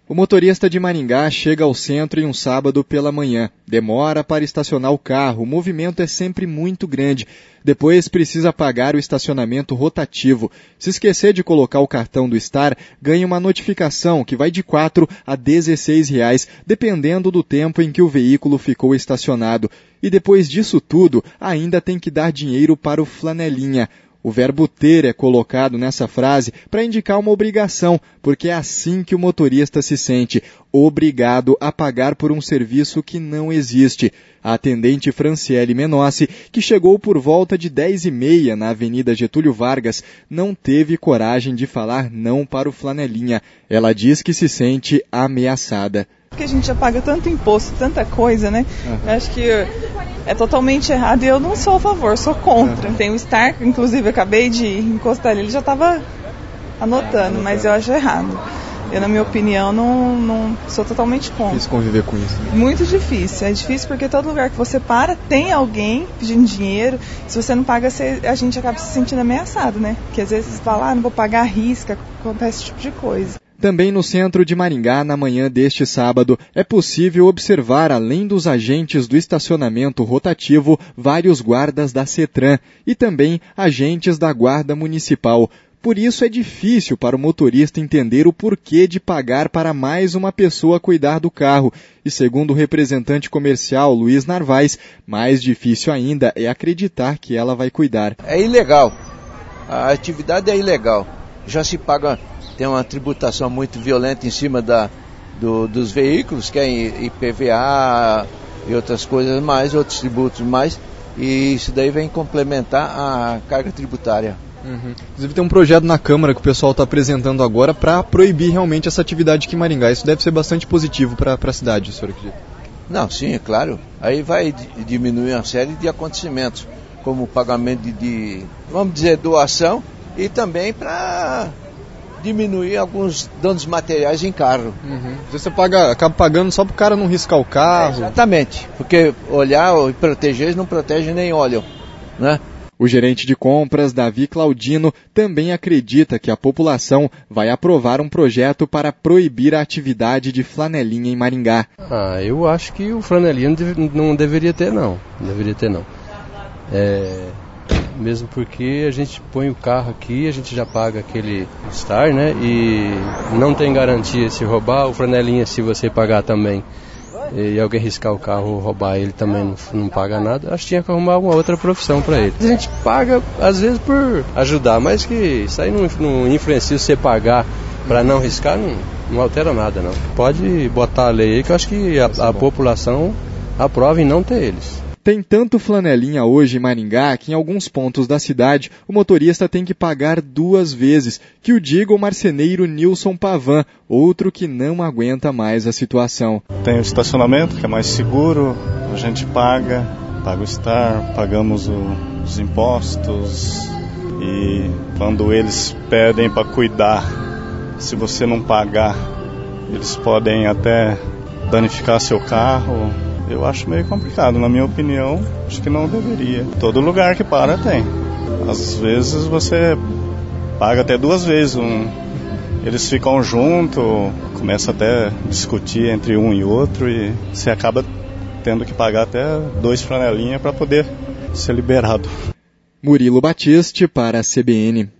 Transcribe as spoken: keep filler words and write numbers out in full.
O motorista de Maringá chega ao centro em um sábado pela manhã. Demora para estacionar o carro, o movimento é sempre muito grande. Depois precisa pagar o estacionamento rotativo. Se esquecer de colocar o cartão do Star, ganha uma notificação que vai de quatro a dezesseis reais, dependendo do tempo em que o veículo ficou estacionado. E depois disso tudo, ainda tem que dar dinheiro para o flanelinha. O verbo ter é colocado nessa frase para indicar uma obrigação, porque é assim que o motorista se sente, obrigado a pagar por um serviço que não existe. A atendente Franciele Menossi, que chegou por volta de dez e meia na Avenida Getúlio Vargas, não teve coragem de falar não para o flanelinha. Ela diz que se sente ameaçada. Porque a gente já paga tanto imposto, tanta coisa, né? Uhum. Eu acho que é totalmente errado e eu não sou a favor, sou contra. Uhum. Tem o Star, inclusive eu acabei de encostar ali, ele já estava anotando, mas eu acho errado. Eu, na minha opinião, não, não sou totalmente contra. Difícil conviver com isso, né? Muito difícil. É difícil porque todo lugar que você para tem alguém pedindo dinheiro. Se você não paga, você, a gente acaba se sentindo ameaçado, né? Porque às vezes você fala, ah, não vou pagar, arrisca, acontece esse tipo de coisa. Também no centro de Maringá, na manhã deste sábado, é possível observar, além dos agentes do estacionamento rotativo, vários guardas da CETRAN e também agentes da Guarda Municipal. Por isso é difícil para o motorista entender o porquê de pagar para mais uma pessoa cuidar do carro. E segundo o representante comercial Luiz Narvaez, mais difícil ainda é acreditar que ela vai cuidar. É ilegal. A atividade é ilegal. Já se paga... Tem uma tributação muito violenta em cima da, do, dos veículos, que é I P V A e outras coisas mais, outros tributos mais, e isso daí vem complementar a carga tributária. Uhum. Inclusive tem um projeto na Câmara que o pessoal está apresentando agora para proibir realmente essa atividade aqui em Maringá. Isso deve ser bastante positivo para a cidade, o senhor acredita? Não, sim, é claro. Aí vai diminuir uma série de acontecimentos, como o pagamento de, de vamos dizer, doação, e também para... diminuir alguns danos materiais em carro. Uhum. Você paga, acaba pagando só para o cara não riscar o carro. É, exatamente, porque olhar e proteger não protege nem olham, né? O gerente de compras, Davi Claudino, também acredita que a população vai aprovar um projeto para proibir a atividade de flanelinha em Maringá. Ah, eu acho que o flanelinha não deveria ter não, não deveria ter não. É... Mesmo porque a gente põe o carro aqui, a gente já paga aquele Star, né? E não tem garantia se roubar, o flanelinha se você pagar também e alguém riscar o carro ou roubar ele também não, não paga nada. Acho que tinha que arrumar uma outra profissão para ele. A gente paga às vezes por ajudar, mas que isso aí não, não influencia você pagar para não riscar, não, não altera nada não. Pode botar a lei aí que eu acho que a, a população aprova em não ter eles. Tem tanto flanelinha hoje em Maringá que em alguns pontos da cidade o motorista tem que pagar duas vezes, que o diga o marceneiro Nilson Pavan, outro que não aguenta mais a situação. Tem o estacionamento que é mais seguro, a gente paga, paga o Star, pagamos o, os impostos e quando eles pedem para cuidar, se você não pagar, eles podem até danificar seu carro. Eu acho meio complicado, na minha opinião, acho que não deveria. Todo lugar que para tem. Às vezes você paga até duas vezes. Um, eles ficam juntos, começa até a discutir entre um e outro e você acaba tendo que pagar até dois flanelinhas para poder ser liberado. Murilo Batiste para a C B N.